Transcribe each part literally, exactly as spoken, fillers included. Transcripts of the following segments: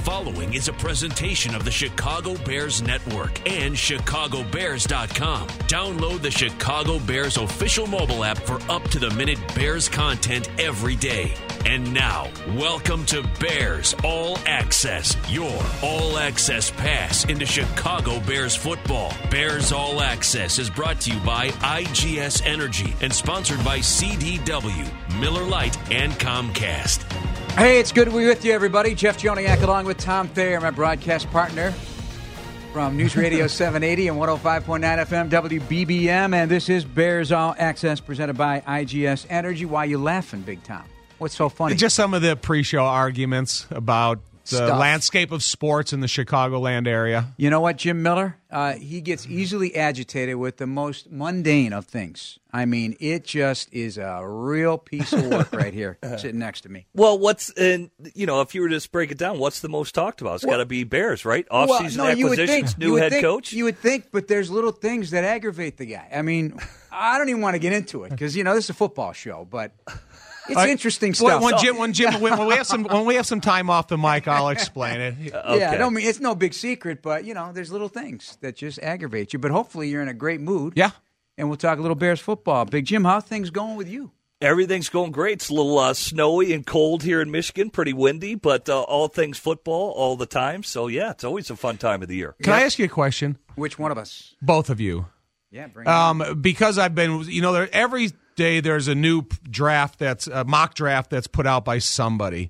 following is a presentation of the Chicago Bears Network and Chicago Bears dot com. Download the Chicago Bears official mobile app for up-to-the-minute Bears content every day. And now, welcome to Bears All Access, your all-access pass into Chicago Bears football. Bears All Access is brought to you by I G S Energy and sponsored by C D W, Miller Lite, and Comcast. Hey, it's good to be with you, everybody. Jeff Joniak along with Tom Thayer, my broadcast partner from News Radio seven eighty and one oh five point nine F M W B B M. And this is Bears All Access presented by I G S Energy. Why are you laughing, Big Tom? What's so funny? Just some of the pre-show arguments about the Stuff. landscape of sports in the Chicagoland area. You know what, Jim Miller? Uh, he gets easily agitated with the most mundane of things. I mean, it just is a real piece of work right here, sitting next to me. Well, what's and you know, if you were to just break it down, what's the most talked about? It's got to be Bears, right? Off-season well, no, you would acquisitions, think, new you would head think, coach. You would think, but there's little things that aggravate the guy. I mean, I don't even want to get into it because you know this is a football show, but. It's uh, interesting stuff. When, when Jim, when, Jim when, when we have some, when we have some time off the mic, I'll explain it. Uh, okay. Yeah, I don't mean it's no big secret, but you know, there's little things that just aggravate you. But hopefully, you're in a great mood. Yeah, and we'll talk a little Bears football. Big Jim, how are things going with you? Everything's going great. It's a little uh, snowy and cold here in Michigan, pretty windy, but uh, all things football all the time. So yeah, it's always a fun time of the year. Can yep. I ask you a question? Which one of us? Both of you. Yeah, bring it um, on. Because I've been, you know, there every day there's a new draft that's a mock draft that's put out by somebody.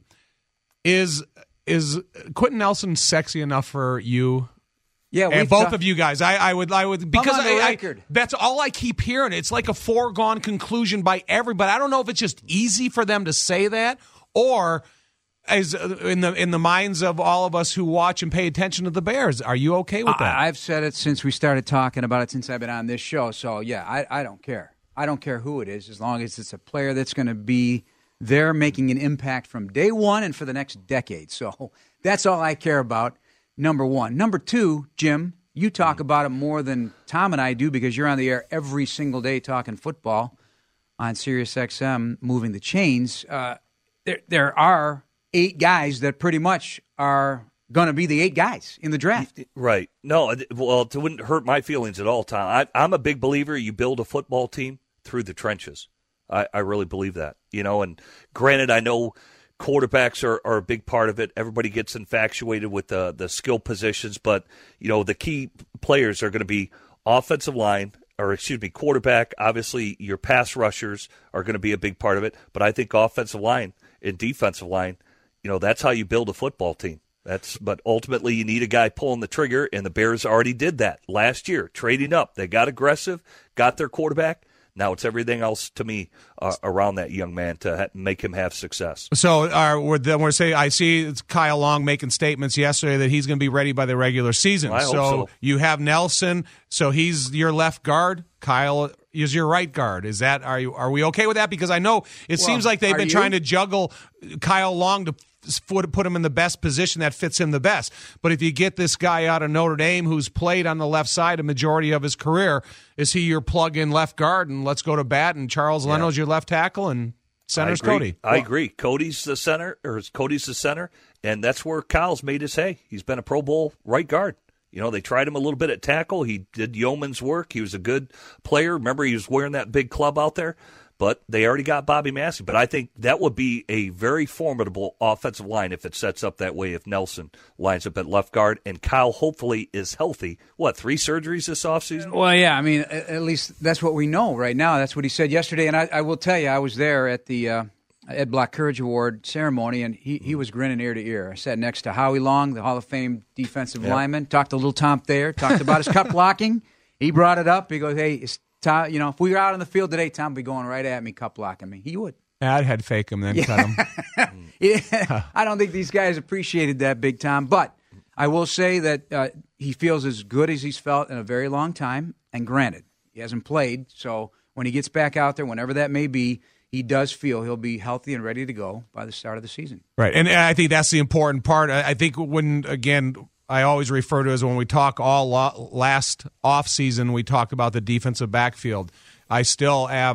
Is is Quentin Nelson sexy enough for you? Yeah, and both of you guys. I, I would, I would, because on the I, record. I, that's all I keep hearing. It's like a foregone conclusion by everybody. I don't know if it's just easy for them to say that, or as in the in the minds of all of us who watch and pay attention to the Bears. Are you okay with that? I, I've said it since we started talking about it, since I've been on this show. So yeah, I, I don't care. I don't care who it is, as long as it's a player that's going to be there making an impact from day one and for the next decade. So that's all I care about, number one. Number two, Jim, you talk about it more than Tom and I do because you're on the air every single day talking football on Sirius X M, moving the chains. Uh, there, there are eight guys that pretty much are going to be the eight guys in the draft. Right. No, well, it wouldn't hurt my feelings at all, Tom. I, I'm a big believer you build a football team through the trenches. I, I really believe that. You know, and granted, I know quarterbacks are, are a big part of it. Everybody gets infatuated with the, the skill positions, but, you know, the key players are going to be offensive line, or excuse me, quarterback. Obviously, your pass rushers are going to be a big part of it, but I think offensive line and defensive line, you know, that's how you build a football team. That's, but ultimately, you need a guy pulling the trigger, and the Bears already did that last year, trading up. They got aggressive, got their quarterback. Now it's everything else to me uh, around that young man to ha- make him have success. So uh, we're, then we're saying, I see it's Kyle Long making statements yesterday that he's going to be ready by the regular season. I hope so, so you have Nelson, so he's your left guard. Kyle is your right guard. Is that are you are we okay with that? Because I know it well, seems like they've been you? trying to juggle Kyle Long to put him in the best position that fits him the best. But if you get this guy out of Notre Dame who's played on the left side a majority of his career, is he your plug-in left guard and let's go to bat and Charles yeah. Leno's your left tackle and center's I agree. Cody? I agree. Cody's the center, or Cody's the center, and that's where Kyle's made his hay. He's been a Pro Bowl right guard. You know, they tried him a little bit at tackle. He did yeoman's work. He was a good player. Remember, he was wearing that big club out there. But they already got Bobby Massey. But I think that would be a very formidable offensive line if it sets up that way, if Nelson lines up at left guard and Kyle hopefully is healthy. What, three surgeries this offseason? Well, yeah, I mean, at least that's what we know right now. That's what he said yesterday. And I, I will tell you, I was there at the uh, Ed Block Courage Award ceremony, and he, he was grinning ear to ear. I sat next to Howie Long, the Hall of Fame defensive yep. lineman, talked to little Tom Thayer, talked about his cut blocking. He brought it up. He goes, hey, it's Tom, you know, if we were out on the field today, Tom would be going right at me, cup blocking me. He would. Yeah, I'd head fake him, then yeah. cut him. yeah, I don't think these guys appreciated that, Big Tom. But I will say that uh, he feels as good as he's felt in a very long time. And granted, he hasn't played. So when he gets back out there, whenever that may be, he does feel he'll be healthy and ready to go by the start of the season. Right. And I think that's the important part. I think when, again, I always refer to as when we talk all lo- last offseason, we talked about the defensive backfield. I still have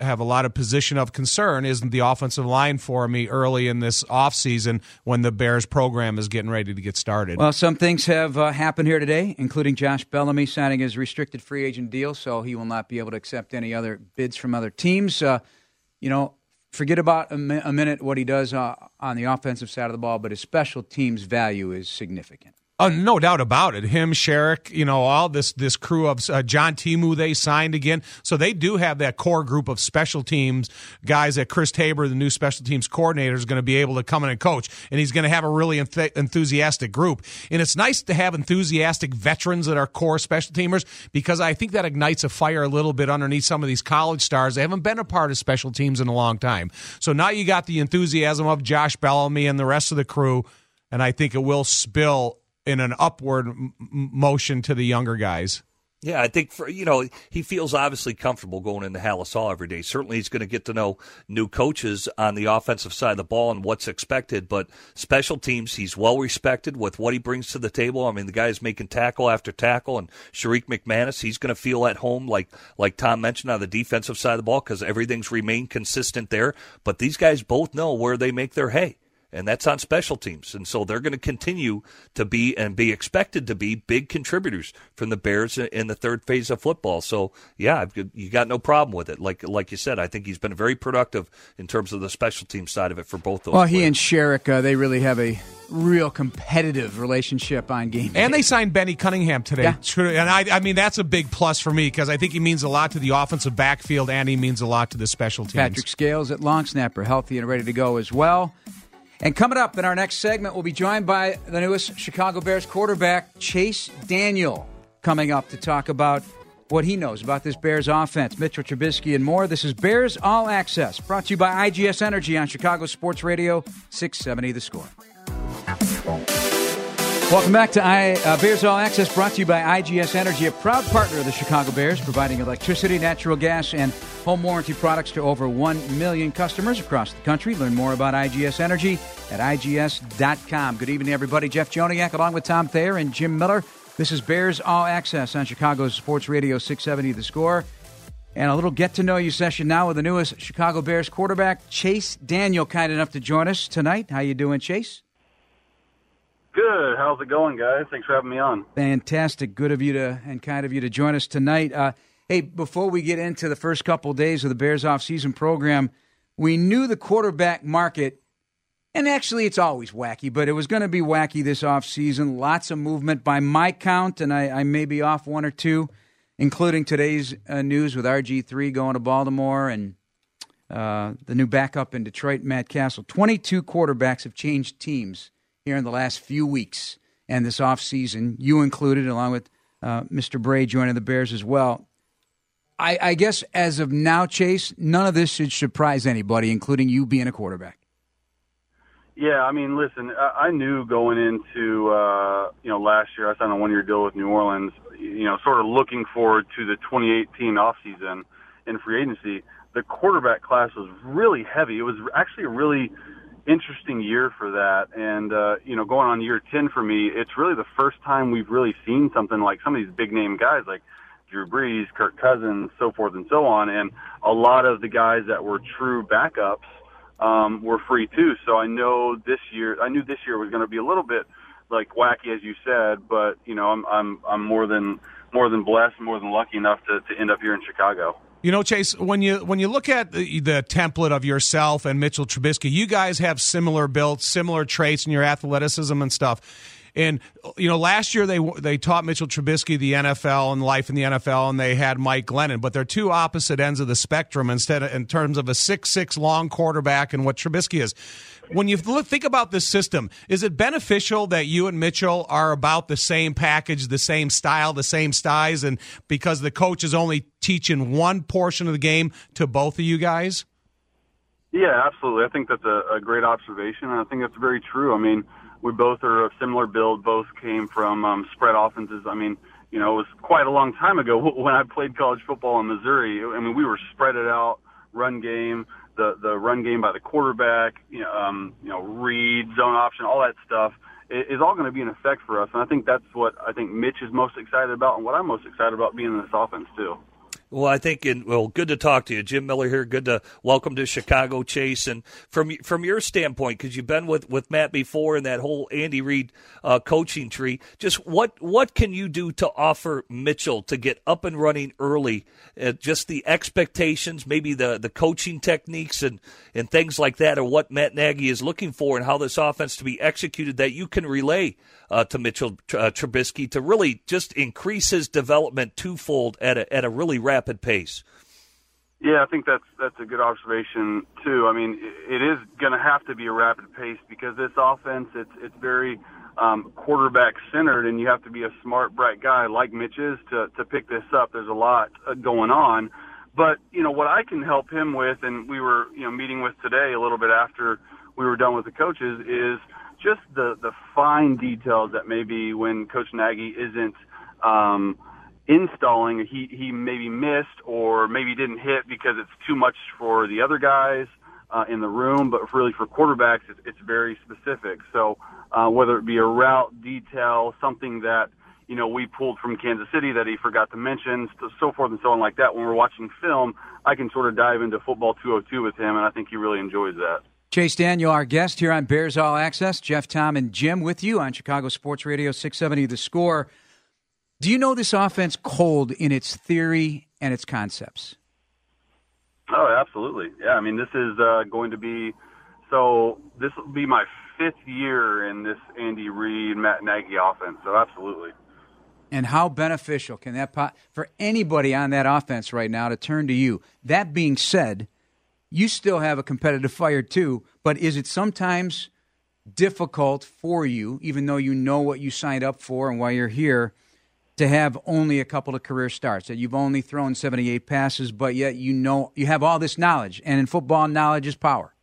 have a lot of position of concern is the offensive line for me early in this offseason when the Bears program is getting ready to get started. Well, some things have uh, happened here today, including Josh Bellamy signing his restricted free agent deal, so he will not be able to accept any other bids from other teams. Uh, you know, forget about a, mi- a minute what he does uh, on the offensive side of the ball, but his special teams value is significant. Oh, no doubt about it. Him, Sherrick, you know, all this this crew of uh, John Timu they signed again. So they do have that core group of special teams guys that Chris Tabor, the new special teams coordinator, is going to be able to come in and coach. And he's going to have a really enth- enthusiastic group. And it's nice to have enthusiastic veterans that are core special teamers because I think that ignites a fire a little bit underneath some of these college stars. They haven't been a part of special teams in a long time. So now you got the enthusiasm of Josh Bellamy and the rest of the crew, and I think it will spill in an upward m- motion to the younger guys. Yeah, I think, for you know, he feels obviously comfortable going into Halas Hall every day. Certainly he's going to get to know new coaches on the offensive side of the ball and what's expected. But special teams, he's well respected with what he brings to the table. I mean, the guy's making tackle after tackle. And Sharik McManus, he's going to feel at home, like like Tom mentioned, on the defensive side of the ball because everything's remained consistent there. But these guys both know where they make their hay. And that's on special teams. And so they're going to continue to be and be expected to be big contributors from the Bears in the third phase of football. So, yeah, you got no problem with it. Like like you said, I think he's been very productive in terms of the special team side of it for both those Well, players. he and Sherrick, uh, they really have a real competitive relationship on game day. And they signed Benny Cunningham today. Yeah. And I, I mean, that's a big plus for me because I think he means a lot to the offensive backfield and he means a lot to the special teams. Patrick Scales at long snapper, healthy and ready to go as well. And coming up in our next segment, we'll be joined by the newest Chicago Bears quarterback, Chase Daniel, coming up to talk about what he knows about this Bears offense, Mitchell Trubisky, and more. This is Bears All Access, brought to you by I G S Energy on Chicago Sports Radio, six seventy The Score. Welcome back to I, uh, Bears All Access, brought to you by I G S Energy, a proud partner of the Chicago Bears, providing electricity, natural gas, and home warranty products to over one million customers across the country. Learn more about I G S Energy at I G S dot com. Good evening, everybody. Jeff Joniak along with Tom Thayer and Jim Miller. This is Bears All Access on Chicago Sports Radio six seventy The Score. And a little get-to-know-you session now with the newest Chicago Bears quarterback, Chase Daniel, kind enough to join us tonight. How you doing, Chase? Good. How's it going, guys? Thanks for having me on. Fantastic. Good of you to and kind of you to join us tonight. Uh, hey, before we get into the first couple of days of the Bears off-season program, we knew the quarterback market, and actually it's always wacky, but it was going to be wacky this off-season. Lots of movement by my count, and I, I may be off one or two, including today's uh, news with R G three going to Baltimore and uh, the new backup in Detroit, Matt Castle. twenty-two quarterbacks have changed teams here in the last few weeks and this offseason, you included, along with uh, Mister Bray joining the Bears as well. I, I guess as of now, Chase, none of this should surprise anybody, including you being a quarterback. Yeah, I mean, listen, I, I knew going into, uh, you know, last year I signed a one-year deal with New Orleans, you know, sort of looking forward to the twenty eighteen offseason in free agency. The quarterback class was really heavy. It was actually a really interesting year for that. And, uh, you know, going on year ten for me, it's really the first time we've really seen something like some of these big-name guys like Drew Brees, Kirk Cousins, so forth and so on. And a lot of the guys that were true backups um, were free too. So I know this year, I knew this year was going to be a little bit like wacky, as you said, but, you know, I'm, I'm, I'm more than, more than blessed, more than lucky enough to, to end up here in Chicago. You know, Chase, when you when you look at the, the template of yourself and Mitchell Trubisky, you guys have similar builds, similar traits in your athleticism and stuff. And, you know, last year they they taught Mitchell Trubisky the N F L and life in the N F L, and they had Mike Glennon. But they're two opposite ends of the spectrum instead of, in terms of a six six long quarterback and what Trubisky is. When you think about this system, is it beneficial that you and Mitchell are about the same package, the same style, the same size, and because the coach is only teaching one portion of the game to both of you guys? Yeah, absolutely. I think that's a, a great observation, and I think that's very true. I mean, we both are a similar build. Both came from um, spread offenses. I mean, you know, it was quite a long time ago when I played college football in Missouri. I mean, we were spread it out, run game, the the run game by the quarterback, you know, um, you know, read, zone option, all that stuff is all going to be in effect for us. And I think that's what I think Mitch is most excited about and what I'm most excited about being in this offense too. Well, I think, in, well, good to talk to you. Jim Miller here. Good to welcome to Chicago, Chase. And from from your standpoint, because you've been with, with Matt before in that whole Andy Reid uh, coaching tree, just what what can you do to offer Mitchell to get up and running early? Uh, just the expectations, maybe the, the coaching techniques and, and things like that, or what Matt Nagy is looking for and how this offense to be executed that you can relay uh, to Mitchell uh, Trubisky to really just increase his development twofold at a, at a really rapid pace. Yeah, I think that's that's a good observation too. I mean, it is going to have to be a rapid pace because this offense, it's it's very um, quarterback centered, and you have to be a smart, bright guy like Mitch is to to pick this up. There's a lot going on, but you know what I can help him with, and we were you know meeting with today a little bit after we were done with the coaches, is just the the fine details that maybe when Coach Nagy isn't Um, installing, he, he maybe missed or maybe didn't hit because it's too much for the other guys uh, in the room, but really for quarterbacks, it's, it's very specific. So uh, whether it be a route detail, something that, you know, we pulled from Kansas City that he forgot to mention, so, so forth and so on like that, when we're watching film, I can sort of dive into Football two oh two with him, and I think he really enjoys that. Chase Daniel, our guest here on Bears All Access. Jeff, Tom, and Jim with you on Chicago Sports Radio six seventy The Score. Do you know this offense cold in its theory and its concepts? Oh, absolutely. Yeah, I mean, this is uh, going to be – so this will be my fifth year in this Andy Reid, Matt Nagy offense, so absolutely. And how beneficial can that po- – for anybody on that offense right now to turn to you? That being said, you still have a competitive fire too, but is it sometimes difficult for you, even though you know what you signed up for and why you're here, to have only a couple of career starts, that you've only thrown seventy-eight passes, but yet you know you have all this knowledge, and in football, knowledge is power?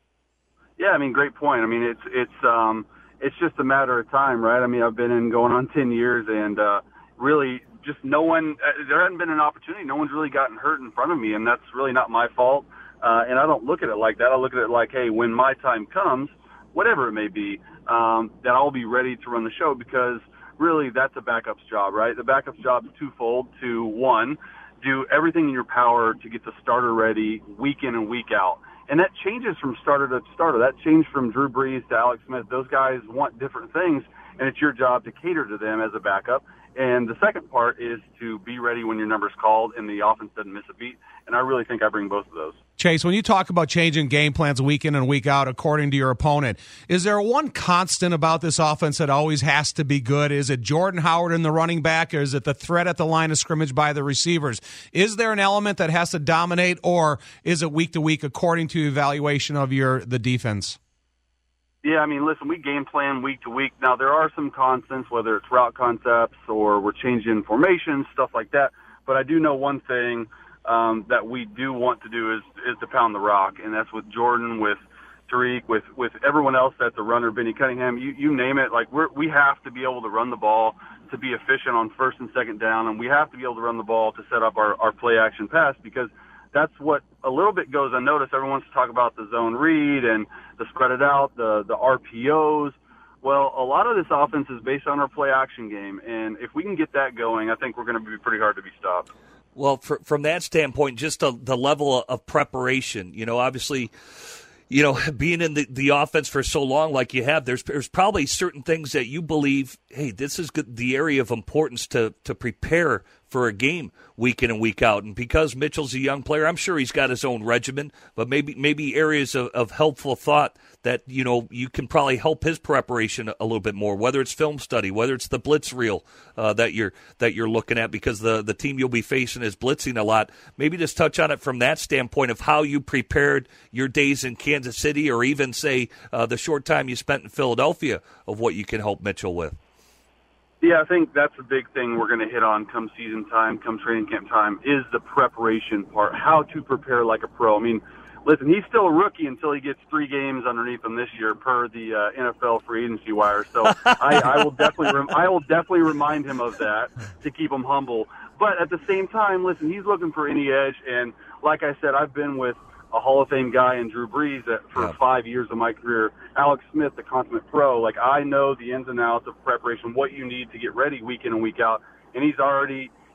Yeah, I mean, great point. I mean, it's it's um, it's just a matter of time, right? I mean, I've been in going on ten years, and uh, really just no one, uh, there hasn't been an opportunity. No one's really gotten hurt in front of me, and that's really not my fault. Uh, and I don't look at it like that. I look at it like, hey, when my time comes, whatever it may be, um, then I'll be ready to run the show because really, that's a backup's job, right? The backup's job is twofold. To, one, do everything in your power to get the starter ready week in and week out. And that changes from starter to starter. That changed from Drew Brees to Alex Smith. Those guys want different things, and it's your job to cater to them as a backup. And the second part is to be ready when your number's called and the offense doesn't miss a beat. And I really think I bring both of those. Chase, when you talk about changing game plans week in and week out according to your opponent, is there one constant about this offense that always has to be good? Is it Jordan Howard in the running back, or is it the threat at the line of scrimmage by the receivers? Is there an element that has to dominate, or is it week to week according to evaluation of your the defense? Yeah, I mean, listen, we game plan week to week. Now, there are some constants, whether it's route concepts or we're changing formations, stuff like that. But I do know one thing um, that we do want to do is is to pound the rock, and that's with Jordan, with Tariq, with with everyone else that's a runner, Benny Cunningham, you, you name it. Like, we're, we have to be able to run the ball to be efficient on first and second down, and we have to be able to run the ball to set up our, our play-action pass because that's what a little bit goes unnoticed. Everyone wants to talk about the zone read and the spread it out, the, the R P Os. Well, a lot of this offense is based on our play-action game, and if we can get that going, I think we're going to be pretty hard to be stopped. Well, for, from that standpoint, just the, the level of preparation, you know, obviously, you know, being in the, the offense for so long like you have, there's there's probably certain things that you believe, hey, this is good, the area of importance to, to prepare for a game week in and week out. And because Mitchell's a young player, I'm sure he's got his own regimen, but maybe maybe areas of, of helpful thought that, you know, you can probably help his preparation a little bit more, whether it's film study, whether it's the blitz reel uh, that you're that you're looking at, because the, the team you'll be facing is blitzing a lot. Maybe just touch on it from that standpoint of how you prepared your days in Kansas City, or even, say, uh, the short time you spent in Philadelphia, of what you can help Mitchell with. Yeah, I think that's a big thing we're going to hit on come season time, come training camp time, is the preparation part, how to prepare like a pro. I mean, listen, he's still a rookie until he gets three games underneath him this year per the uh, N F L free agency wire. So I, I will definitely rem- I will definitely remind him of that to keep him humble. But at the same time, listen, he's looking for any edge. And like I said, I've been with a Hall of Fame guy in Drew Brees that for yeah. five years of my career, Alex Smith, the consummate pro. Like, I know the ins and outs of preparation, what you need to get ready week in and week out. And he's already,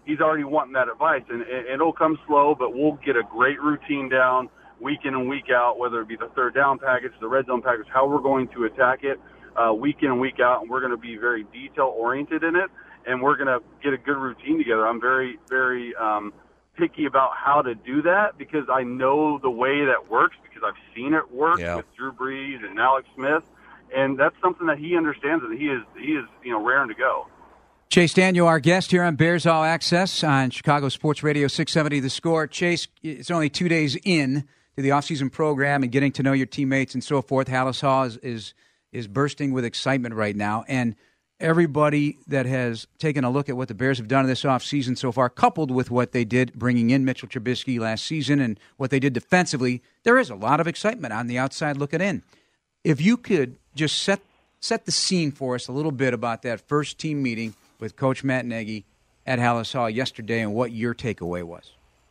he's already wanting that advice, and, and it'll come slow, but we'll get a great routine down week in and week out, whether it be the third down package, the red zone package, how we're going to attack it uh, week in and week out, and we're going to be very detail-oriented in it, and we're going to get a good routine together. I'm very, very um, picky about how to do that because I know the way that works because I've seen it work yeah. with Drew Brees and Alex Smith, and that's something that he understands, and he is, he is you know, raring to go. Chase Daniel, our guest here on Bears All Access on Chicago Sports Radio six seventy The Score. Chase, it's only two days in to the offseason program and getting to know your teammates and so forth. Halas Hall is, is is bursting with excitement right now, and everybody that has taken a look at what the Bears have done in this offseason so far, coupled with what they did bringing in Mitchell Trubisky last season and what they did defensively, there is a lot of excitement on the outside looking in. If you could just set set the scene for us a little bit about that first team meeting with Coach Matt Nagy at Halas Hall yesterday and what your takeaway was.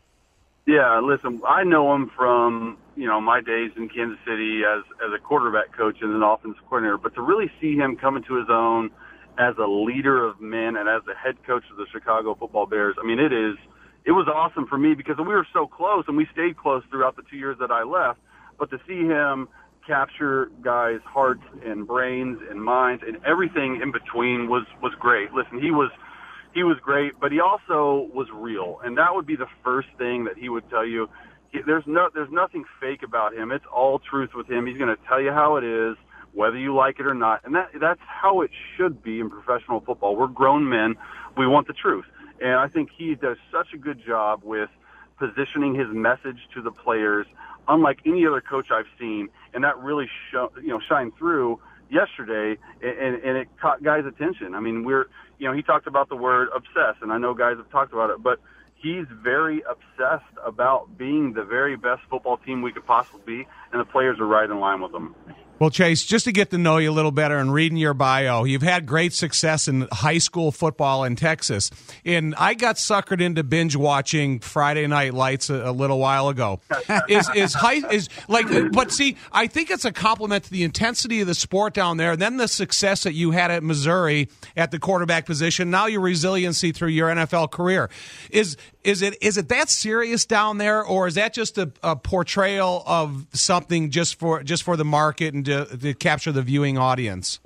Yeah, listen, I know him from, you know, my days in Kansas City as, as a quarterback coach and an offensive coordinator, but to really see him come into his own as a leader of men and as the head coach of the Chicago Football Bears, I mean, it is, it was awesome for me because we were so close and we stayed close throughout the two years that I left, but to see him capture guys' hearts and brains and minds and everything in between was, was great. Listen, he was he was great, but he also was real, and that would be the first thing that he would tell you. He, there's no there's nothing fake about him. It's all truth with him. He's going to tell you how it is, whether you like it or not, and that that's how it should be in professional football. We're grown men. We want the truth, and I think he does such a good job with positioning his message to the players, unlike any other coach I've seen, and that really show, you know shined through yesterday, and, and it caught guys' attention. I mean, we're you know he talked about the word obsessed, and I know guys have talked about it, but he's very obsessed about being the very best football team we could possibly be, and the players are right in line with him. Well, Chase, just to get to know you a little better and reading your bio, you've had great success in high school football in Texas. And I got suckered into binge watching Friday Night Lights a, a little while ago. Is is high is like, but see, I think it's a compliment to the intensity of the sport down there, and then the success that you had at Missouri at the quarterback position. Now your resiliency through your N F L career. Is is it is it that serious down there, or is that just a, a portrayal of something just for just for the market and to, to capture the viewing audience?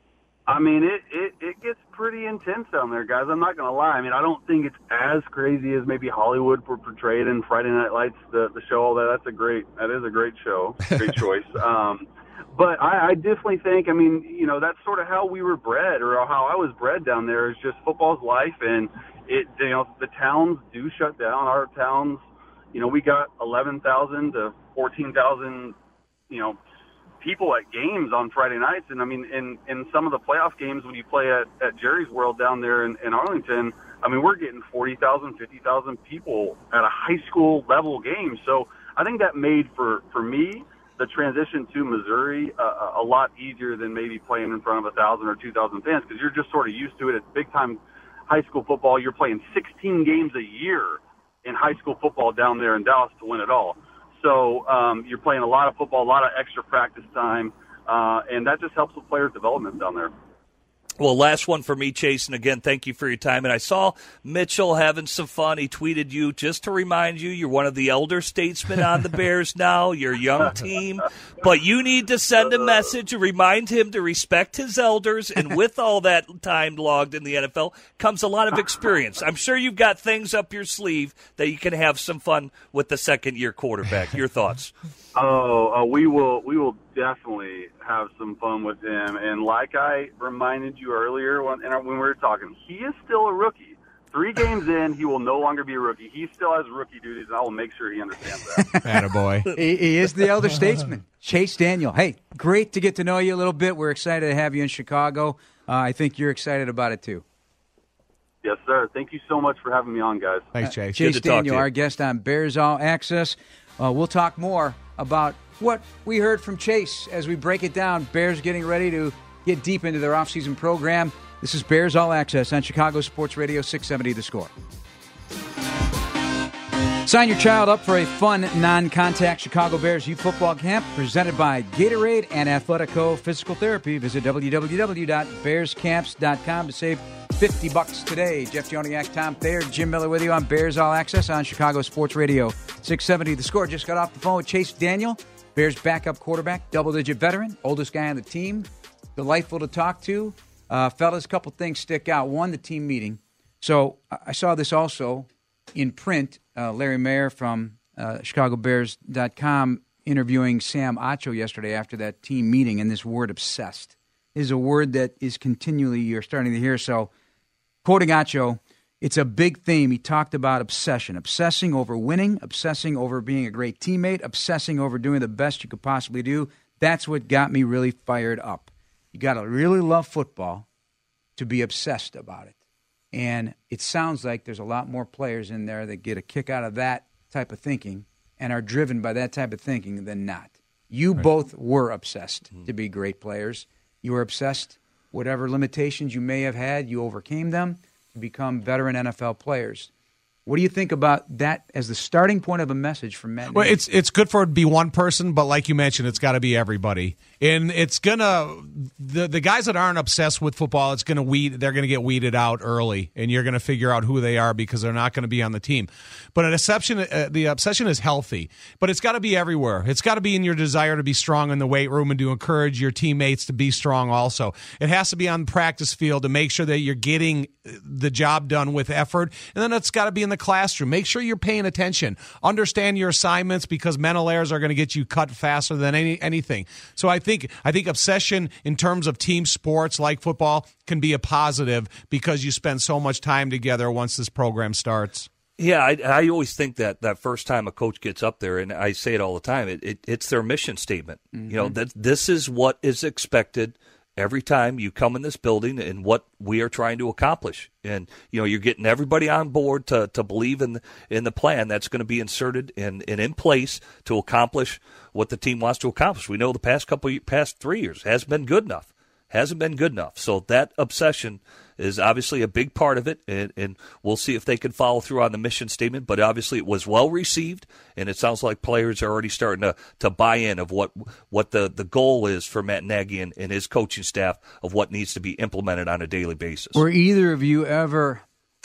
I mean, it, it, it gets pretty intense down there, guys. I'm not going to lie. I mean, I don't think it's as crazy as maybe Hollywood were portrayed in Friday Night Lights, the, the show. All that that's a great that is a great show, great choice. Um, but I, I definitely think, I mean, you know, that's sort of how we were bred, or how I was bred down there. Is just football's life, and it you know the towns do shut down. Our towns, you know, we got eleven thousand to fourteen thousand, you know, people at games on Friday nights. And I mean, in, in some of the playoff games when you play at, at Jerry's World down there in, in Arlington, I mean, we're getting forty thousand, fifty thousand people at a high school level game. So I think that made for, for me, the transition to Missouri uh, a lot easier than maybe playing in front of a thousand or two thousand fans, because you're just sort of used to it. It's big time high school football. You're playing sixteen games a year in high school football down there in Dallas to win it all. So um, you're playing a lot of football, a lot of extra practice time, uh, and that just helps with players' development down there. Well, last one for me, Chase, and again, thank you for your time. And I saw Mitchell having some fun. He tweeted you just to remind you you're one of the elder statesmen on the Bears now. You're a young team. But you need to send a message to remind him to respect his elders. And with all that time logged in the N F L comes a lot of experience. I'm sure you've got things up your sleeve that you can have some fun with the second-year quarterback. Your thoughts? Oh, uh, we will we will definitely have some fun with him. And like I reminded you earlier when, when we were talking, he is still a rookie. Three games in, he will no longer be a rookie. He still has rookie duties, and I will make sure he understands that. Attaboy. he, he is the elder statesman, Chase Daniel. Hey, great to get to know you a little bit. We're excited to have you in Chicago. Uh, I think you're excited about it, too. Yes, sir. Thank you so much for having me on, guys. Thanks, Chase. Uh, Chase Daniel, our guest on Bears All Access. Uh, we'll talk more about what we heard from Chase as we break it down. Bears getting ready to get deep into their offseason program. This is Bears All Access on Chicago Sports Radio six seventy The Score. Sign your child up for a fun, non-contact Chicago Bears youth football camp presented by Gatorade and Athletico Physical Therapy. Visit w w w dot bears camps dot com to save fifty bucks today. Jeff Joniak, Tom Thayer, Jim Miller with you on Bears All Access on Chicago Sports Radio six seventy. The Score. Just got off the phone with Chase Daniel, Bears backup quarterback, double-digit veteran, oldest guy on the team. Delightful to talk to. Uh, fellas, a couple things stick out. One, the team meeting. So I saw this also in print. Uh, Larry Mayer from uh, Chicago Bears dot com interviewing Sam Acho yesterday after that team meeting, and this word obsessed is a word that is continually you're starting to hear. So quoting Acho, it's a big theme. He talked about obsession, obsessing over winning, obsessing over being a great teammate, obsessing over doing the best you could possibly do. That's what got me really fired up. You got to really love football to be obsessed about it. And it sounds like there's a lot more players in there that get a kick out of that type of thinking and are driven by that type of thinking than not. You right. both were obsessed mm-hmm. to be great players. You were obsessed. Whatever limitations you may have had, you overcame them to become veteran N F L players. What do you think about that as the starting point of a message from Matt? Well, it's it's good for it to be one person, but like you mentioned, it's got to be everybody. And it's gonna the the guys that aren't obsessed with football, it's gonna weed. They're gonna get weeded out early, and you're gonna figure out who they are because they're not gonna be on the team. But an obsession, uh, the obsession is healthy, but it's got to be everywhere. It's got to be in your desire to be strong in the weight room and to encourage your teammates to be strong. Also, it has to be on the practice field to make sure that you're getting the job done with effort, and then it's got to be in the classroom. Make sure you're paying attention. Understand your assignments because mental errors are going to get you cut faster than any anything. So I think I think obsession in terms of team sports like football can be a positive because you spend so much time together once this program starts. Yeah, I, I always think that that first time a coach gets up there, and I say it all the time, it, it, it's their mission statement. Mm-hmm. You know, that this is what is expected every time you come in this building and what we are trying to accomplish. And, you know, you're getting everybody on board to, to believe in the, in the plan that's going to be inserted and, and in place to accomplish what the team wants to accomplish. We know the past couple, past three years hasn't been good enough. Hasn't been good enough. So that obsession is obviously a big part of it, and, and we'll see if they can follow through on the mission statement. But obviously it was well received, and it sounds like players are already starting to, to buy in of what what the, the goal is for Matt Nagy and, and his coaching staff of what needs to be implemented on a daily basis. Were either of you ever,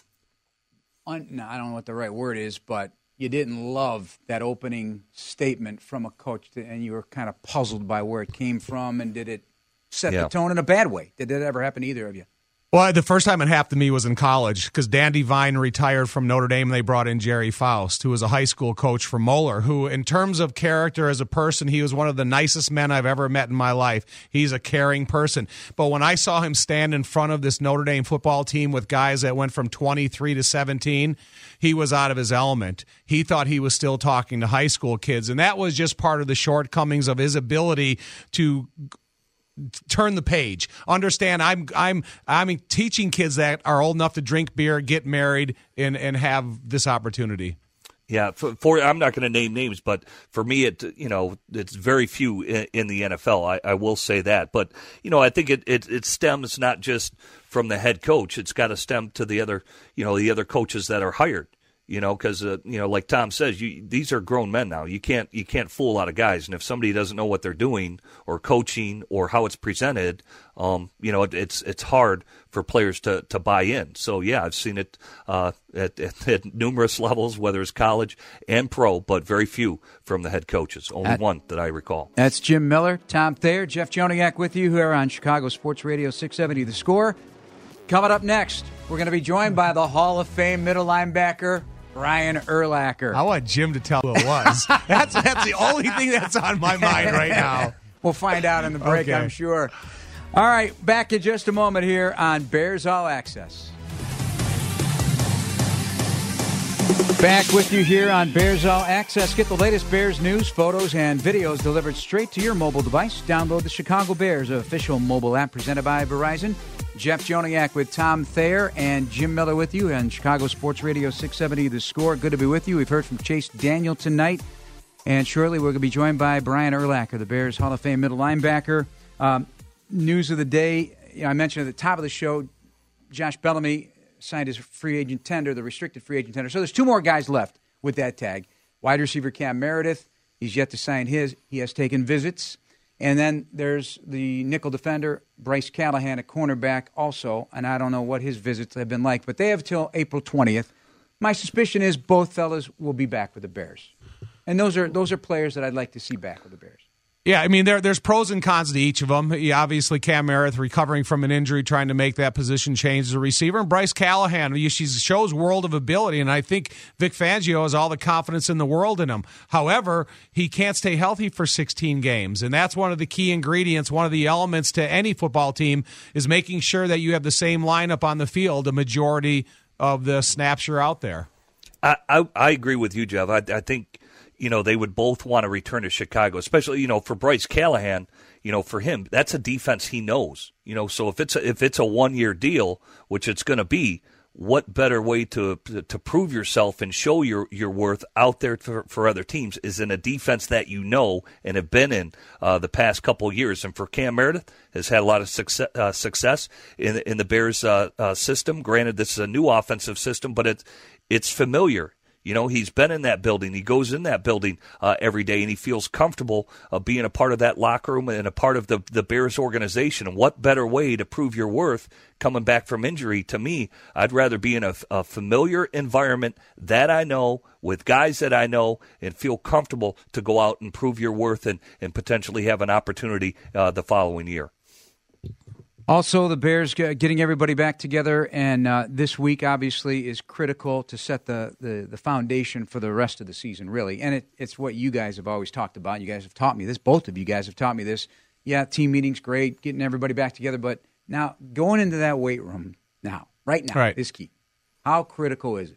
un, no, I don't know what the right word is, but you didn't love that opening statement from a coach, and you were kind of puzzled by where it came from, and did it set yeah. the tone in a bad way? Did that ever happen to either of you? Well, the first time it happened to me was in college because Dan Devine retired from Notre Dame and they brought in Jerry Faust, who was a high school coach for Moeller, who in terms of character as a person, he was one of the nicest men I've ever met in my life. He's a caring person. But when I saw him stand in front of this Notre Dame football team with guys that went from twenty-three to seventeen, he was out of his element. He thought he was still talking to high school kids, and that was just part of the shortcomings of his ability to turn the page. Understand, I'm I'm I'm teaching kids that are old enough to drink beer, get married, and and have this opportunity. Yeah, for, for I'm not going to name names, but for me, it you know it's very few in, in the N F L. I, I will say that, but you know I think it, it it stems not just from the head coach. It's got to stem to the other you know the other coaches that are hired. You know, because uh, you know, like Tom says, you, these are grown men now. You can't you can't fool a lot of guys. And if somebody doesn't know what they're doing, or coaching, or how it's presented, um, you know, it, it's it's hard for players to, to buy in. So yeah, I've seen it uh, at, at, at numerous levels, whether it's college and pro, but very few from the head coaches. Only that, one that I recall. That's Jim Miller, Tom Thayer, Jeff Joniak with you here on Chicago Sports Radio six seventy The Score. Coming up next, we're going to be joined by the Hall of Fame middle linebacker, Brian Urlacher. I want Jim to tell who it was. that's that's the only thing that's on my mind right now. We'll find out in the break, okay. I'm sure. All right, back in just a moment here on Bears All Access. Back with you here on Bears All Access. Get the latest Bears news, photos, and videos delivered straight to your mobile device. Download the Chicago Bears official mobile app presented by Verizon. Jeff Joniak with Tom Thayer and Jim Miller with you on Chicago Sports Radio six seventy The Score. Good to be with you. We've heard from Chase Daniel tonight, and shortly we're going to be joined by Brian Urlacher, the Bears Hall of Fame middle linebacker. Um, news of the day, you know, I mentioned at the top of the show, Josh Bellamy signed his free agent tender, the restricted free agent tender. So there's two more guys left with that tag. Wide receiver Cam Meredith, he's yet to sign his. He has taken visits. And then there's the nickel defender, Bryce Callahan, a cornerback, also, and I don't know what his visits have been like, but they have till April twentieth. My suspicion is both fellas will be back with the Bears. And those are those are players that I'd like to see back with the Bears. Yeah, I mean, there, there's pros and cons to each of them. He, obviously, Cam Meredith recovering from an injury, trying to make that position change as a receiver. And Bryce Callahan, she shows world of ability, and I think Vic Fangio has all the confidence in the world in him. However, he can't stay healthy for sixteen games, and that's one of the key ingredients, one of the elements to any football team is making sure that you have the same lineup on the field a majority of the snaps you're out there. I, I, I agree with you, Jeff. I, I think – you know, they would both want to return to Chicago, especially, you know, for Bryce Callahan, you know, for him, that's a defense he knows. You know, so if it's a, if it's a one-year deal, which it's going to be, what better way to to prove yourself and show your, your worth out there for, for other teams is in a defense that you know and have been in uh, the past couple of years. And for Cam Meredith, has had a lot of success, uh, success in, in the Bears uh, uh, system. Granted, this is a new offensive system, but it's it's familiar. You know, he's been in that building. He goes in that building uh, every day, and he feels comfortable uh, being a part of that locker room and a part of the, the Bears organization. And what better way to prove your worth coming back from injury? To me, I'd rather be in a, a familiar environment that I know, with guys that I know, and feel comfortable to go out and prove your worth and, and potentially have an opportunity uh, the following year. Also, the Bears getting everybody back together, and uh, this week obviously is critical to set the, the, the foundation for the rest of the season, really. And it, it's what you guys have always talked about. You guys have taught me this. Both of you guys have taught me this. Yeah, team meeting's great, getting everybody back together, but now going into that weight room now, right now, right. is key. How critical is it?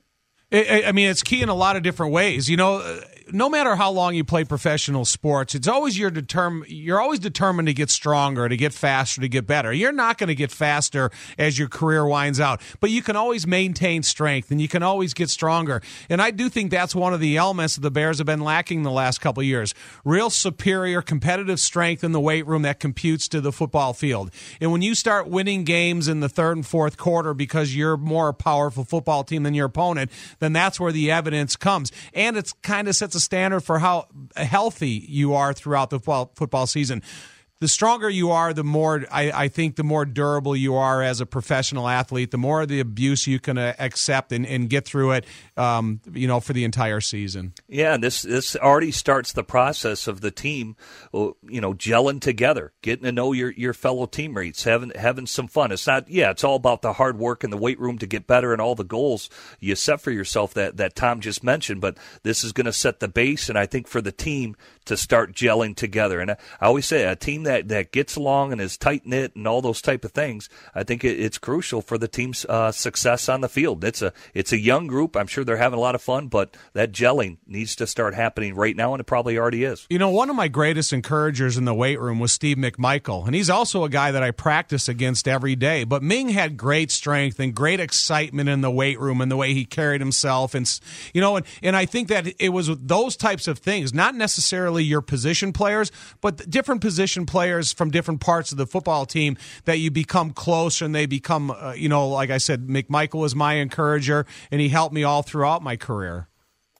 I mean, it's key in a lot of different ways. You know, no matter how long you play professional sports, it's always your determ- you're always determined to get stronger, to get faster, to get better. You're not going to get faster as your career winds out, but you can always maintain strength and you can always get stronger. And I do think that's one of the elements that the Bears have been lacking the last couple of years. Real superior competitive strength in the weight room that computes to the football field. And when you start winning games in the third and fourth quarter because you're more a powerful football team than your opponent, then that's where the evidence comes. And it kind of sets a standard for how healthy you are throughout the football, football season. The stronger you are, the more, I, I think, the more durable you are as a professional athlete, the more the abuse you can uh, accept and, and get through it, um, you know, for the entire season. Yeah, and this this already starts the process of the team, you know, gelling together, getting to know your, your fellow teammates, having having some fun. It's not, yeah, it's all about the hard work in the weight room to get better and all the goals you set for yourself that, that Tom just mentioned, but this is going to set the base, and I think for the team to start gelling together. And I, I always say a team that, that gets along and is tight-knit and all those type of things, I think it, it's crucial for the team's uh, success on the field. It's a it's a young group. I'm sure they're having a lot of fun, but that gelling needs to start happening right now, and it probably already is. You know, one of my greatest encouragers in the weight room was Steve McMichael, and he's also a guy that I practice against every day. But Ming had great strength and great excitement in the weight room and the way he carried himself. And, you know, and, and I think that it was those types of things, not necessarily your position players, but different position players from different parts of the football team that you become close and they become, uh, you know, like I said, McMichael was my encourager, and he helped me all throughout my career.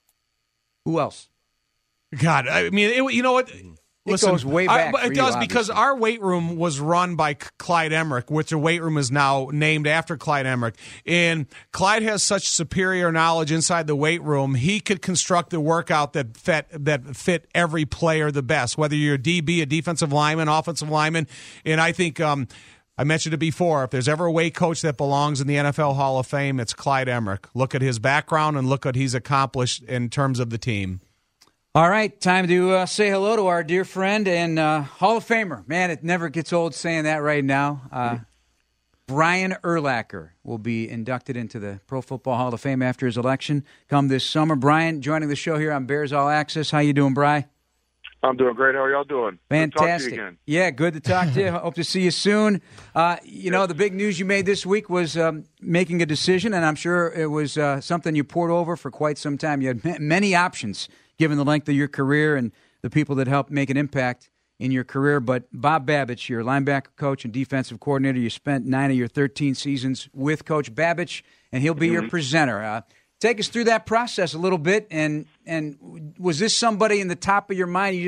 Who else? God, I mean, it, you know what? It Listen, goes way back. I, it for does you, because our weight room was run by Clyde Emmerich, which the weight room is now named after Clyde Emmerich. And Clyde has such superior knowledge inside the weight room. He could construct the workout that fit that fit every player the best, whether you're a D B, a defensive lineman, offensive lineman. And I think um, I mentioned it before. If there's ever a weight coach that belongs in the N F L Hall of Fame, it's Clyde Emmerich. Look at his background and look what he's accomplished in terms of the team. All right, time to uh, say hello to our dear friend and uh, Hall of Famer. Man, it never gets old saying that right now. Uh, Brian Urlacher will be inducted into the Pro Football Hall of Fame after his election come this summer. Brian, joining the show here on Bears All Access. How you doing, Brian? I'm doing great. How are y'all doing? Fantastic. Good to talk to you again. Yeah, good to talk to you. Hope to see you soon. Uh, you know, the big news you made this week was um, making a decision, and I'm sure it was uh, something you poured over for quite some time. You had m- many options given the length of your career and the people that helped make an impact in your career. But Bob Babich, your linebacker coach and defensive coordinator, you spent nine of your thirteen seasons with Coach Babich, and he'll be mm-hmm. your presenter. Uh, take us through that process a little bit. And and was this somebody in the top of your mind? You just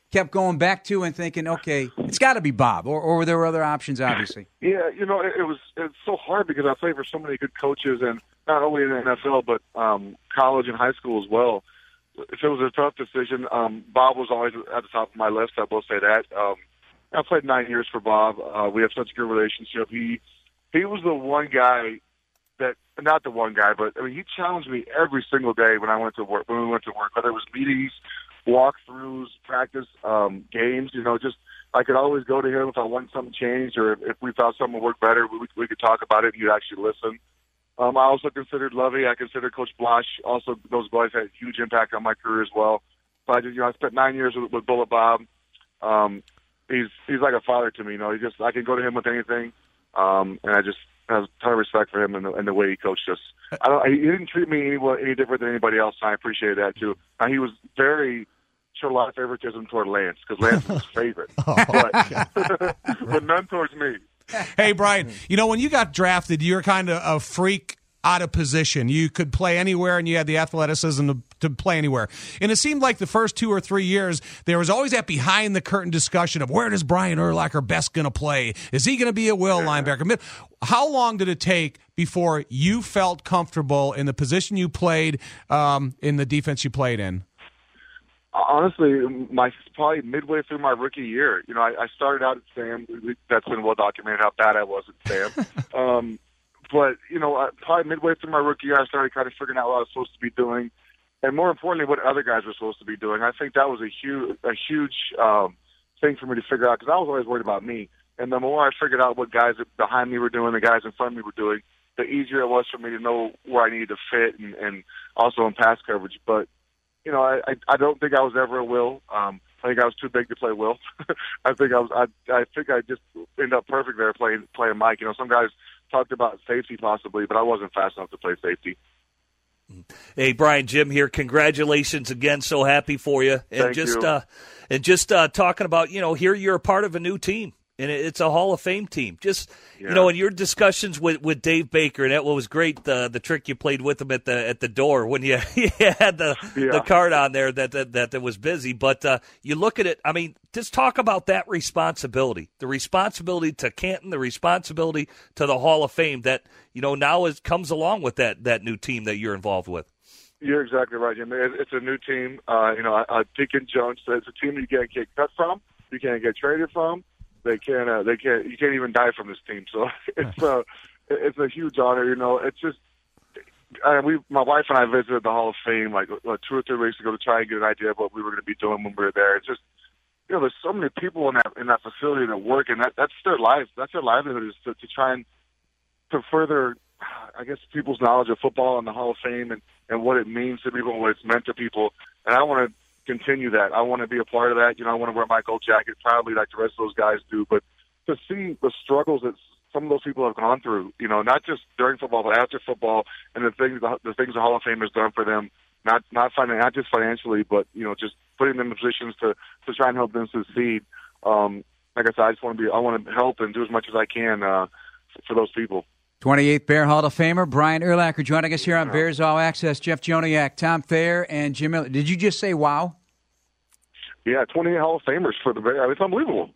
kept going back to and thinking, okay, it's got to be Bob, or, or there were other options, obviously? Yeah, you know, it, it was it's so hard because I played for so many good coaches, and not only in the N F L, but um, college and high school as well. If it was a tough decision, um, Bob was always at the top of my list. I will say that. Um, I played nine years for Bob. Uh, we have such a good relationship. He he was the one guy that, not the one guy, but I mean, he challenged me every single day when I went to work. When we went to work, whether it was meetings, walkthroughs, practice, um, games. You know, just I could always go to him if I wanted something changed, or if we thought something would work better. We, we could talk about it, and he'd actually listen. Um, I also considered Lovey. I considered Coach Blash. Also, those guys had a huge impact on my career as well. But I just, you know, I spent nine years with, with Bullet Bob. Um, he's he's like a father to me. You know, he just I can go to him with anything, um, and I just have a ton of respect for him and the, and the way he coached us. I don't. He didn't treat me any any different than anybody else, and I appreciate that too. Now, he was very showed a lot of favoritism toward Lance because Lance was his favorite, oh, but, but none towards me. Hey, Brian, you know, when you got drafted, you were kind of a freak out of position. You could play anywhere, and you had the athleticism to, to play anywhere. And it seemed like the first two or three years, there was always that behind-the-curtain discussion of where does Brian Urlacher best going to play? Is he going to be a will linebacker? How long did it take before you felt comfortable in the position you played, um, in the defense you played in? Honestly, my probably midway through my rookie year. You know, I, I started out at Sam. That's been well documented how bad I was at Sam. um, but you know, probably midway through my rookie year, I started kind of figuring out what I was supposed to be doing, and more importantly, what other guys were supposed to be doing. I think that was a huge, a huge um, thing for me to figure out because I was always worried about me. And the more I figured out what guys behind me were doing, the guys in front of me were doing, the easier it was for me to know where I needed to fit, and, and also in pass coverage. But you know, I, I don't think I was ever a will. Um, I think I was too big to play will. I think I was. I, I think I just ended up perfect there playing playing Mike. You know, some guys talked about safety possibly, but I wasn't fast enough to play safety. Hey, Brian, Jim here. Congratulations again. So happy for you. And Thank just you. Uh, and just uh, talking about, you know, here you're a part of a new team. And it's a Hall of Fame team. Just, yeah. you know, in your discussions with, with Dave Baker, and that was great, the the trick you played with him at the at the door when you, you had the yeah. the card on there that that, that, that was busy. But uh, you look at it, I mean, just talk about that responsibility, the responsibility to Canton, the responsibility to the Hall of Fame that, you know, now is, comes along with that, that new team that you're involved with. You're exactly right, Jim. It's a new team. Uh, you know, I, I Deacon Jones said it's a team you can't get cut from, you can't get traded from. They can't. Uh, they can't. You can't even die from this team. So it's uh, it's a huge honor. You know, it's just. Uh, we, my wife and I visited the Hall of Fame like uh, two or three weeks ago to try and get an idea of what we were going to be doing when we were there. It's just, you know, there's so many people in that in that facility that work, and that that's their life. That's their livelihood is to, to try and to further, I guess, people's knowledge of football and the Hall of Fame and and what it means to people, what it's meant to people. And I want to continue that. I want to be a part of that. You know, I want to wear my gold jacket proudly like the rest of those guys do. But to see the struggles that some of those people have gone through, you know, not just during football, but after football, and the things the things the Hall of Fame has done for them, not not finan- not just financially, but, you know, just putting them in positions to, to try and help them succeed. Um, like I said, I just want to be, I want to help and do as much as I can uh, for those people. twenty-eighth Bear Hall of Famer Brian Urlacher joining us here on Bears All Access. Jeff Joniak, Tom Thayer, and Jim Miller. Did you just say wow? Yeah, twenty-eight Hall of Famers for the Bears. It's unbelievable.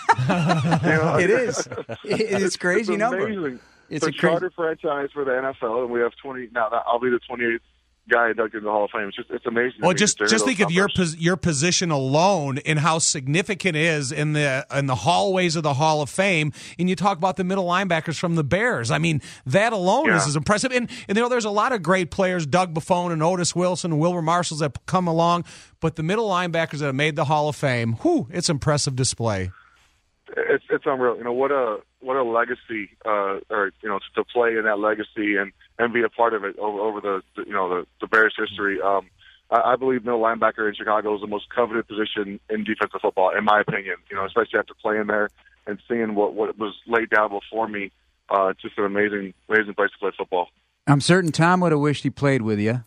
you know? It is. It's crazy it's number. Amazing. It's a, a crazy charter franchise for the N F L, and we have twenty. Now I'll be the twenty-eighth guy inducted in the Hall of Fame. It's just it's amazing. Well, just just think of your pos- your position alone and how significant it is in the in the hallways of the Hall of Fame. And you talk about the middle linebackers from the Bears. I mean, that alone yeah. is, is impressive. And, and you know, there's a lot of great players, Doug Buffone and Otis Wilson and Wilbur Marshalls that come along. But the middle linebackers that have made the Hall of Fame, whew, it's impressive display. It's it's unreal. You know, what a what a legacy, uh, or you know, to, to play in that legacy and, and be a part of it over over the, the you know the, the Bears history. Um, I, I believe middle linebacker in Chicago is the most coveted position in defensive football, in my opinion. You know, especially after playing there and seeing what, what was laid down before me. Uh, it's just an amazing amazing place to play football. I'm certain Tom would have wished he played with you.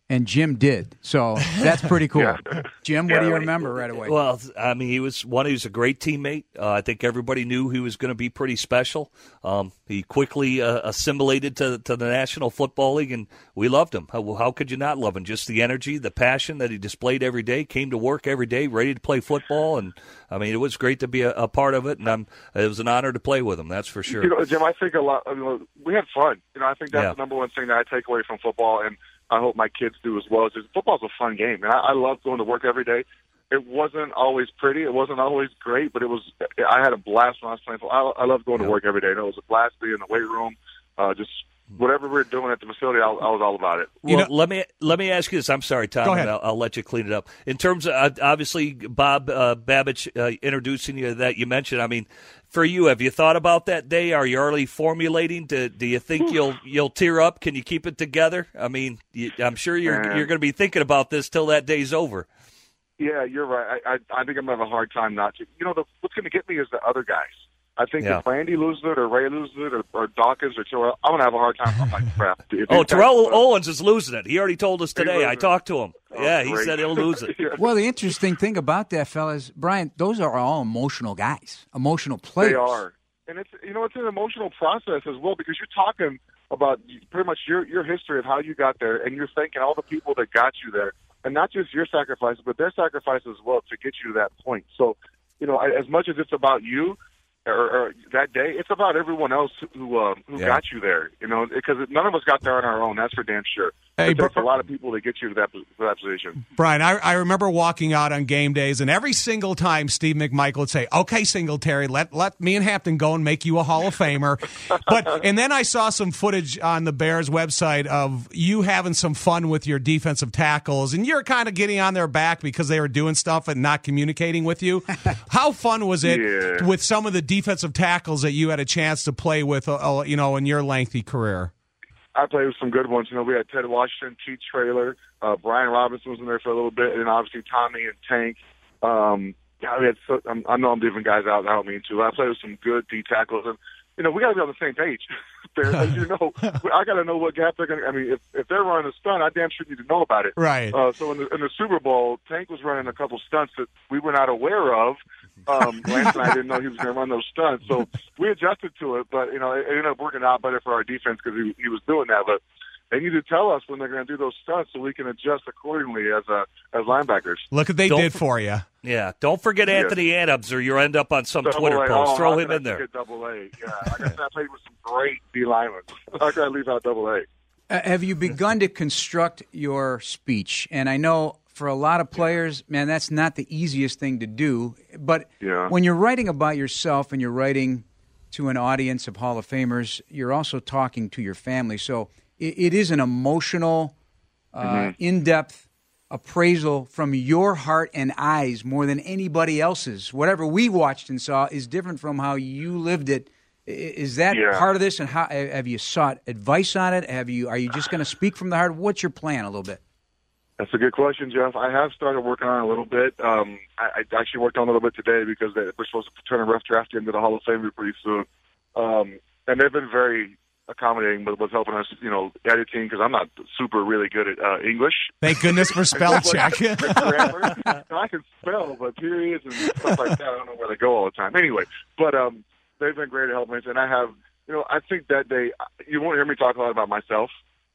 And Jim did. So that's pretty cool. Yeah. Jim, what Yeah, do you when- remember right away? Well, I mean, he was one. He was a great teammate. Uh, I think everybody knew he was going to be pretty special. Um, he quickly uh, assimilated to to the National Football League, and we loved him. How, how could you not love him? Just the energy, the passion that he displayed every day. Came to work every day, ready to play football, and I mean, it was great to be a, a part of it. And I'm, it was an honor to play with him. That's for sure. You know, Jim, I think a lot. I mean, we had fun. You know, I think that's Yeah. the number one thing that I take away from football, and I hope my kids do as well. Is just, football's a fun game, and I, I love going to work every day. It wasn't always pretty. It wasn't always great, but it was. I had a blast when I was playing football. I, I love going Yeah. to work every day. You know, it was a blast being in the weight room. Uh, just whatever we were doing at the facility, I, I was all about it. Well, You know- let me let me ask you this. I'm sorry, Tom. Go and ahead. I'll, I'll let you clean it up. In terms of uh, obviously Bob uh, Babich uh, introducing you that you mentioned. I mean, for you, have you thought about that day? Are you already formulating? Do, do you think you'll you'll tear up? Can you keep it together? I mean, you, I'm sure you're Man. you're going to be thinking about this till that day's over. Yeah, you're right. I, I, I think I'm gonna have a hard time not to. You know, the, what's going to get me is the other guys. I think Yeah. if Randy loses it, or Ray loses it, or, or Dawkins, or Terrell, I'm gonna have a hard time. I'm like, crap. If Oh, these Terrell guys- Owens is losing it. He already told us today. losing I it. talked to him. Oh, yeah, he great. said he'll lose it. Yeah. Well, the interesting thing about that, fellas, Brian, those are all emotional guys, emotional players. They are, and it's you know it's an emotional process as well because you're talking about pretty much your your history of how you got there, and you're thanking all the people that got you there, and not just your sacrifices, but their sacrifices as well to get you to that point. So, you know, as much as it's about you. Or, or that day, it's about everyone else who uh, who Yeah. got you there. You know, because none of us got there on our own. That's for damn sure. Hey, it takes Br- a lot of people to get you to that to that position. Brian, I, I remember walking out on game days, and every single time Steve McMichael would say, "Okay, Singletary, let let me and Hampton go and make you a Hall of Famer." But and then I saw some footage on the Bears website of you having some fun with your defensive tackles, and you're kind of getting on their back because they were doing stuff and not communicating with you. How fun was it Yeah. with some of the defensive tackles that you had a chance to play with, uh, you know, in your lengthy career? I played with some good ones. You know, we had Ted Washington, Keith Traylor, uh, Brian Robinson was in there for a little bit, and then obviously Tommy and Tank. Um, yeah, we had so, I'm, I know I'm leaving guys out. I don't mean to. I played with some good D tackles, and you know, we got to be on the same page. As you know, I got to know what gap they're going to. I mean, if, if they're running a stunt, I damn sure need to know about it. Right. Uh, so in the, in the Super Bowl, Tank was running a couple stunts that we were not aware of. Um, Lance and I didn't know he was going to run those stunts, so we adjusted to it. But you know, it, it ended up working out better for our defense because he, he was doing that. But they need to tell us when they're going to do those stunts so we can adjust accordingly as uh, as linebackers. Look what they Don't- did for you. Yeah, don't forget Yeah. Anthony Adams, or you'll end up on some Double Twitter A. post. Oh, Throw how him can I in there. forget Double A. Yeah, like I said, I played with some great D linemen. How can I leave out Double A? Uh, have you begun to construct your speech? And I know for a lot of players, man, that's not the easiest thing to do. But Yeah. when you're writing about yourself and you're writing to an audience of Hall of Famers, you're also talking to your family. So it, it is an emotional, uh, Mm-hmm. in-depth appraisal from your heart and eyes more than anybody else's. Whatever we watched and saw is different from how you lived it. I- Is that Yeah. part of this? And how have you sought advice on it? Have you? Are you just going to speak from the heart? What's your plan? A little bit. That's a good question, Jeff. I have started working on it a little bit. Um, I, I actually worked on it a little bit today because they, we're supposed to turn a rough draft into the Hall of Fame pretty soon. Um, and they've been very accommodating with, with helping us, you know, editing because I'm not super really good at uh, English. Thank goodness for spell check. Grammar. And I can spell, but periods and stuff like that, I don't know where they go all the time. Anyway, but um, they've been great at helping us, and I have, you know, I think that they, you won't hear me talk a lot about myself,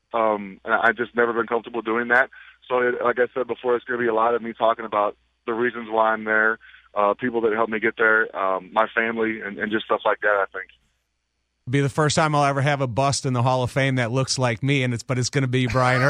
um, and I've just never been comfortable doing that. So, it, like I said before, it's going to be a lot of me talking about the reasons why I'm there, uh, people that helped me get there, um, my family, and, and just stuff like that, I think. Be the first time I'll ever have a bust in the Hall of Fame that looks like me, and it's but it's going to be Brian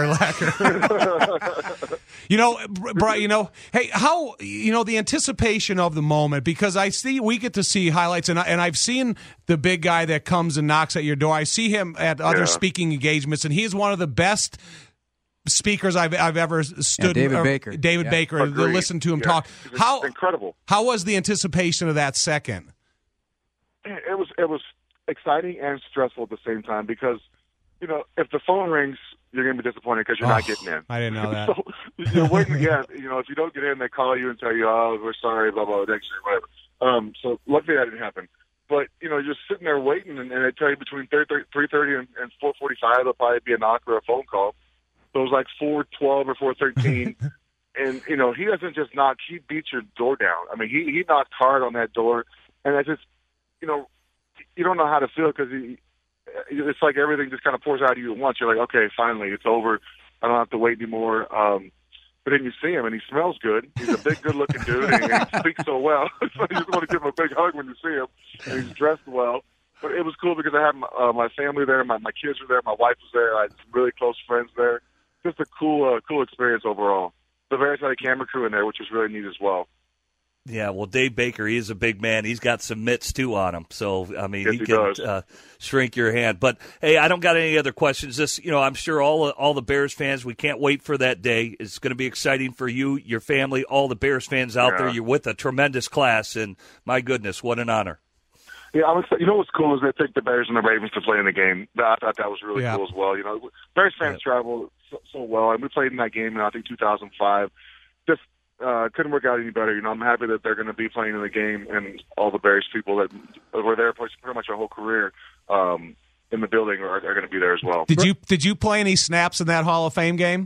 Urlacher. you know, Brian. You know, hey, how you know the anticipation of the moment because I see we get to see highlights, and I, and I've seen the big guy that comes and knocks at your door. I see him at other Yeah. speaking engagements, and he is one of the best speakers I've I've ever stood. Yeah, David or, Baker. David Yeah. Baker. To Agreed. listen to him Yeah. talk. It's How incredible. How was the anticipation of that second? It was it was exciting and stressful at the same time because, you know, if the phone rings, you're going to be disappointed because you're Oh, not getting in. I didn't know that. So you're waiting again. You know, if you don't get in, they call you and tell you, "Oh, we're sorry, blah blah, next year, whatever." Um, so luckily that didn't happen. But you know, you're just sitting there waiting, and, and they tell you between three thirty and, and four forty-five, there'll probably be a knock or a phone call. but it was like four twelve or four thirteen. And, you know, he doesn't just knock, he beats your door down. I mean, he, he knocked hard on that door. And I just, you know, you don't know how to feel because it's like everything just kind of pours out of you at once. You're like, okay, finally, it's over. I don't have to wait anymore. Um, but then you see him, and he smells good. He's a big, good-looking dude, and he speaks so well. So you just want to give him a big hug when you see him. And he's dressed well. But it was cool because I had my, uh, my family there, my, my kids were there, my wife was there, I had some really close friends there. Just a cool, uh, cool experience overall. The Bears had a camera crew in there, which was really neat as well. Yeah, well, Dave Baker, he is a big man. He's got some mitts, too, on him. So, I mean, yes, he, he can uh, shrink your hand. But, hey, I don't got any other questions. This, you know, I'm sure all, all the Bears fans, we can't wait for that day. It's going to be exciting for you, your family, all the Bears fans out yeah. there. You're with a tremendous class, and my goodness, what an honor. Yeah, I was. You know what's cool is they picked the Bears and the Ravens to play in the game. I thought that was really yeah. cool as well. You know, Bears fans yeah. travel so, so well, and we played in that game in I think two thousand five. Just uh, couldn't work out any better. You know, I'm happy that they're going to be playing in the game, and all the Bears people that were there pretty much their whole career um, in the building are, are going to be there as well. Did you did you play any snaps in that Hall of Fame game?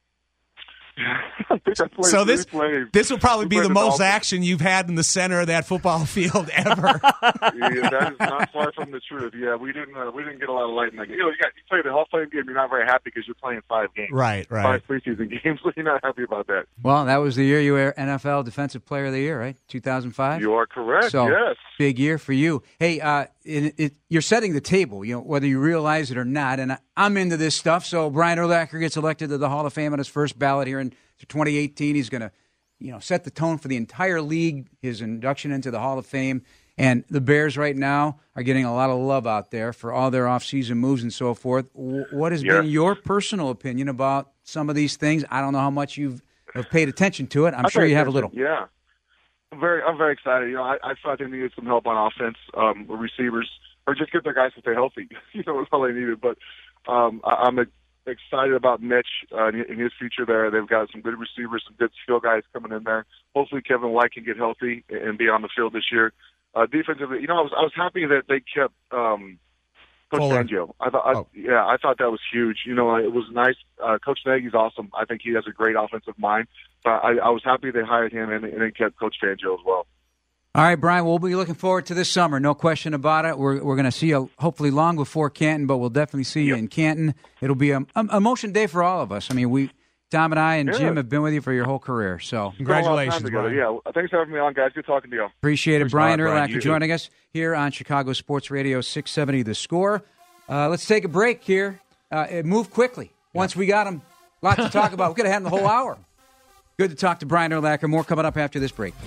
I think I played So this plays. this will probably We be played the the most Dolphins. action you've had in the center of that football field ever. Yeah, that is not far from the truth. Yeah, we didn't uh, we didn't get a lot of light in that game. You know, you, got, you play the Hall of Fame game, you're not very happy because you're playing five games, Right, right. five preseason games, so you're not happy about that. Well, that was the year you were N F L Defensive Player of the Year, right? two thousand five? You are correct. So, yes. big year for you. Hey, uh, it, it, you're setting the table, you know, whether you realize it or not. And I, I'm into this stuff. So Brian Urlacher gets elected to the Hall of Fame on his first ballot here in twenty eighteen. He's going to, you know, set the tone for the entire league, his induction into the Hall of Fame. And the Bears right now are getting a lot of love out there for all their offseason moves and so forth. W- what has Yes. been your personal opinion about some of these things? I don't know how much you've have paid attention to it. I'm I sure pay you have a attention. little. Yeah. I'm very, I'm very excited. You know, I, I thought they needed some help on offense, um, with receivers, or just get their guys to stay healthy. You know, that's all they needed. But um, I, I'm excited about Mitch uh, in his future there. They've got some good receivers, some good skill guys coming in there. Hopefully Kevin White can get healthy and be on the field this year. Uh, defensively, you know, I was I was happy that they kept um, Coach Fuller. Fangio. I thought, Oh. I, yeah, I thought that was huge. You know, it was nice. Uh, Coach Nagy's awesome. I think he has a great offensive mind. But I, I was happy they hired him and, and they kept Coach Fangio as well. All right, Brian, we'll be looking forward to this summer. No question about it. We're we're going to see you hopefully long before Canton, but we'll definitely see you Yep. in Canton. It'll be a, a emotion day for all of us. I mean, we, Tom and I and Yeah. Jim have been with you for your whole career, so Congratulations, together. Brian. Yeah, well, thanks for having me on, guys. Good talking to you. appreciate it. Brian Brian. Urlacher You too. joining us here on Chicago Sports Radio six seventy The Score. Uh, let's take a break here. Uh, it moved quickly. Once we got him, lots to talk about. We could have had him the whole hour. Good to talk to Brian Urlacher. More coming up after this break.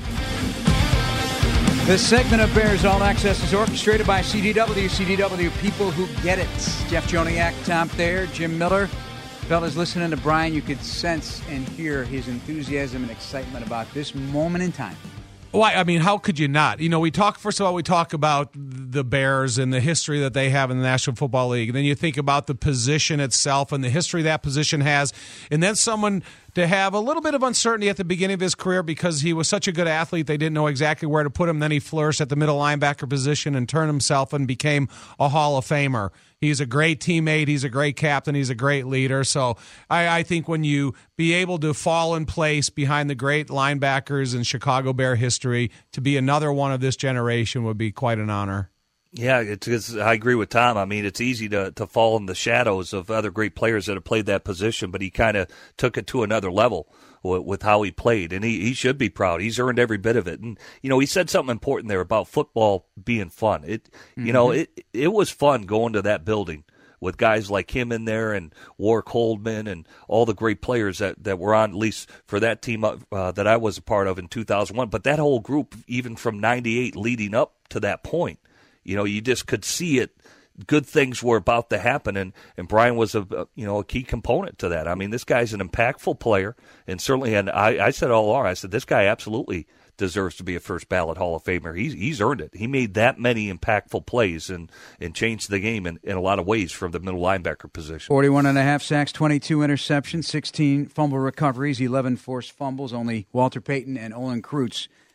This segment of Bears All Access is orchestrated by C D W. C D W, people who get it. Jeff Joniak, Tom Thayer, Jim Miller. Fellas, listening to Brian, you could sense and hear his enthusiasm and excitement about this moment in time. Why? I mean, how could you not? You know, we talk, first of all, we talk about the Bears and the history that they have in the National Football League. And then you think about the position itself and the history that position has. And then someone to have a little bit of uncertainty at the beginning of his career because he was such a good athlete, they didn't know exactly where to put him. Then he flourished at the middle linebacker position and turned himself and became a Hall of Famer. He's a great teammate. He's a great captain. He's a great leader. So I, I think when you be able to fall in place behind the great linebackers in Chicago Bear history, to be another one of this generation would be quite an honor. Yeah, it's, it's, I agree with Tom. I mean, it's easy to, to fall in the shadows of other great players that have played that position, but he kind of took it to another level with, with how he played, and he, he should be proud. He's earned every bit of it. And, you know, he said something important there about football being fun. It, mm-hmm. You know, it it was fun going to that building with guys like him in there and Warwick Holdman and all the great players that, that were on, at least for that team uh, that I was a part of in two thousand one. But that whole group, even from ninety-eight leading up to that point, you know, you just could see it. Good things were about to happen, and, and Brian was a you know a key component to that. I mean, this guy's an impactful player, and certainly, and I, I said all along, I said this guy absolutely deserves to be a first ballot Hall of Famer. He's he's earned it. He made that many impactful plays and, and changed the game in, in a lot of ways from the middle linebacker position. forty-one and a half sacks, twenty-two interceptions, sixteen fumble recoveries, eleven forced fumbles. Only Walter Payton and Olin Kreutz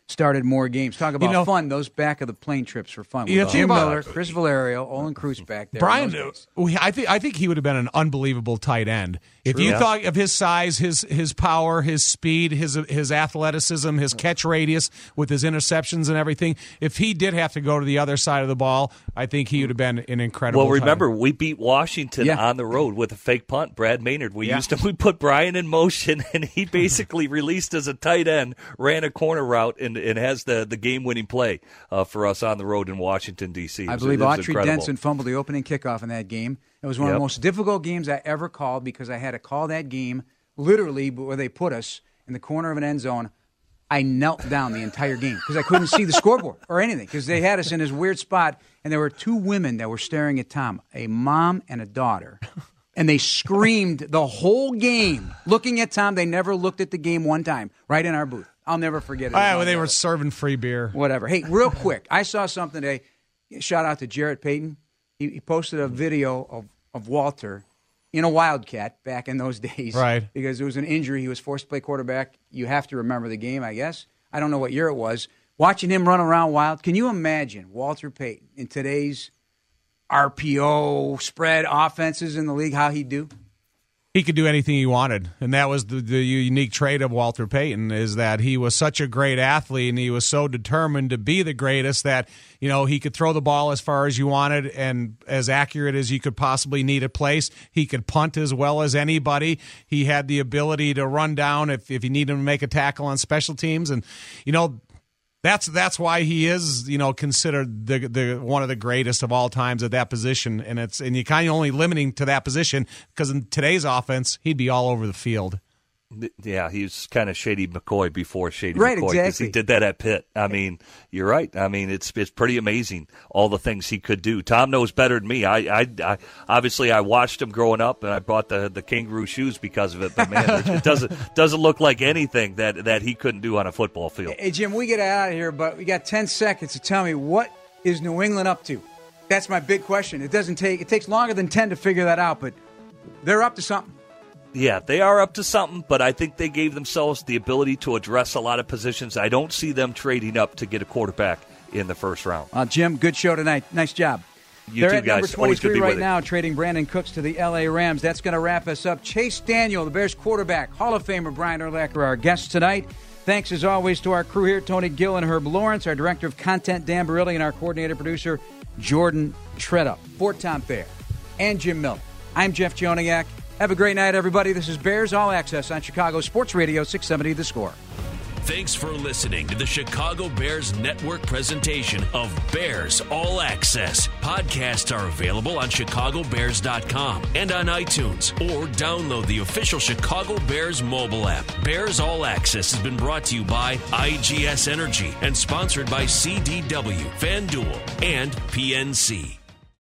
started more games. Talk about You know- fun. Those back of the plane trips were fun. You know, With think Jim about- Miller, Chris Valerio, Olin Kruse back there. Brian, in those days. we- I think I think he would have been an unbelievable tight end if you Yeah. thought of his size, his his power, his speed, his his athleticism, his catch radius with his interceptions and everything. If he did have to go to the other side of the ball, I think he would have been an incredible. Well, tight remember, end. we beat Washington Yeah. on the road with a fake punt. Brad Maynard. We Yeah. used to we put Brian in motion, and he basically released as a tight end, ran a corner route, and, and has the, the game winning play uh, for us on the road in Washington D C. I It was- believe it was Autry incredible. Denson fumbled the opening kickoff in that game. It was one of Yep. the most difficult games I ever called because I had to call that game literally where they put us in the corner of an end zone. I knelt down the entire game because I couldn't see the scoreboard or anything because they had us in this weird spot, and there were two women that were staring at Tom, a mom and a daughter, and they screamed the whole game looking at Tom. They never looked at the game one time right in our booth. I'll never forget it. Oh, yeah, well, they were serving free beer. Whatever. Hey, real quick, I saw something today. Shout out to Jarrett Payton. He, he posted a video of, of Walter in a Wildcat back in those days. Right. Because there was an injury. He was forced to play quarterback. You have to remember the game, I guess. I don't know what year it was. Watching him run around wild. Can you imagine Walter Payton in today's R P O spread offenses in the league, how he'd do? He could do anything he wanted, and that was the, the unique trait of Walter Payton, is that he was such a great athlete and he was so determined to be the greatest that, you know, he could throw the ball as far as you wanted and as accurate as you could possibly need it placed. He could punt as well as anybody. He had the ability to run down if, if you needed him to make a tackle on special teams, and, you know, That's that's why he is, you know, considered the the one of the greatest of all times at that position, and it's and you kind of only limiting to that position because in today's offense he'd be all over the field. Yeah, he was kind of Shady McCoy before Shady Right, McCoy because exactly. he did that at Pitt. I mean, you're right. I mean, it's it's pretty amazing all the things he could do. Tom knows better than me. I, I, I obviously I watched him growing up, and I bought the, the kangaroo shoes because of it. But man, it doesn't doesn't look like anything that, that he couldn't do on a football field. Hey, Jim, we get out of here, but we got ten seconds to tell me what is New England up to? That's my big question. It doesn't take it takes longer than ten to figure that out, but they're up to something. Yeah, they are up to something, but I think they gave themselves the ability to address a lot of positions. I don't see them trading up to get a quarterback in the first round. Uh, Jim, good show tonight. Nice job. You They're too, at number guys. Always good to twenty-three be right with you. now, trading Brandon Cooks to the L A Rams. That's going to wrap us up. Chase Daniel, the Bears quarterback, Hall of Famer Brian Urlacher, our guests tonight. Thanks, as always, to our crew here, Tony Gill and Herb Lawrence, our director of content, Dan Barilli, and our coordinator producer, Jordan Tretta. For Tom Thayer and Jim Miller, I'm Jeff Joniak. Have a great night, everybody. This is Bears All Access on Chicago Sports Radio six seventy The Score. Thanks for listening to the Chicago Bears Network presentation of Bears All Access. Podcasts are available on chicago bears dot com and on iTunes, or download the official Chicago Bears mobile app. Bears All Access has been brought to you by I G S Energy and sponsored by C D W, FanDuel, and P N C.